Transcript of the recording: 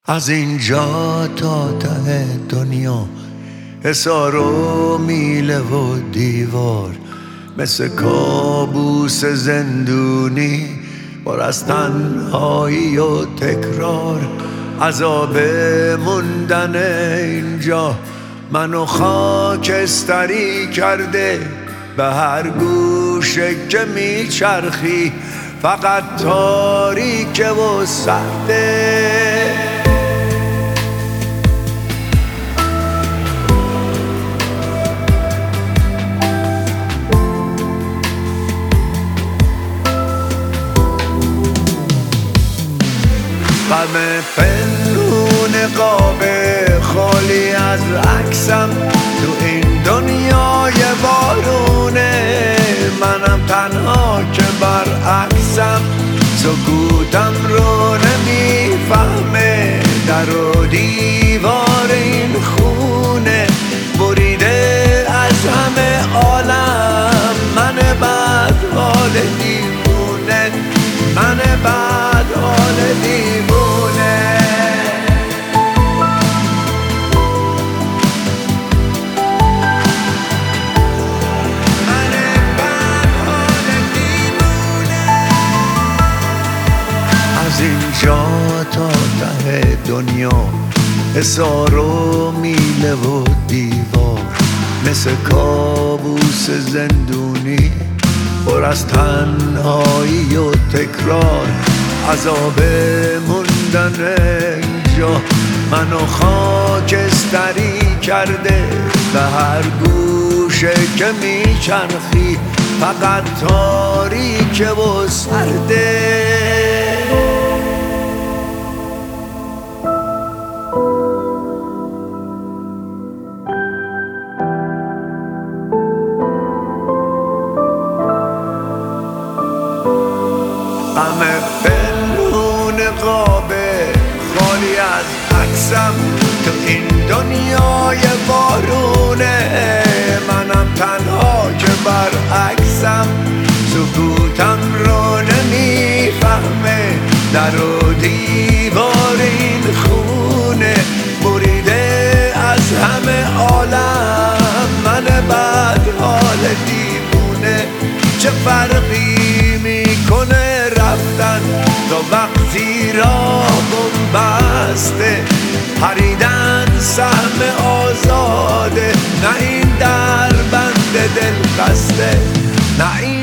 از اینجا تا ته دنیا حصار و میله و دیوار، مثل کابوس زندونی پر از تنهایی و تکرار. عذاب موندن اینجا منو خاکستری کرده، به هر گوشه که میچرخی فقط تاریکه و سرده. غم پنهون قاب خالی از عکسم تو این دنیای بارونه، منم تنها که برعکسم، سکوتم رو نمیفهمه، در و دیوار این خونه بریده از همه عالم. من بد حال دیوونه، من بد حال دیوونه. از اینجا تا ته دنیا حصار و میله و دیوار، مثل کابوس زندونی پر از تنهایی و تکرار. عذاب موندن اینجا منو خاکستری کرده، به هر گوشه که میچرخی فقط تاریکه و سرده. غم پنهون قاب خالی از عکسم تو این دنیای بارونه، منم تنها که برعکسم، سکوتم رو نمیفهمه، در و دیوار این خونه بریده از همه عالم. من بد حال دیوونه، چه فرقی میکنه رفتن تا وقتی راه بسته، پریدن سهم آزاده، نه این در بند دل خسته، نه این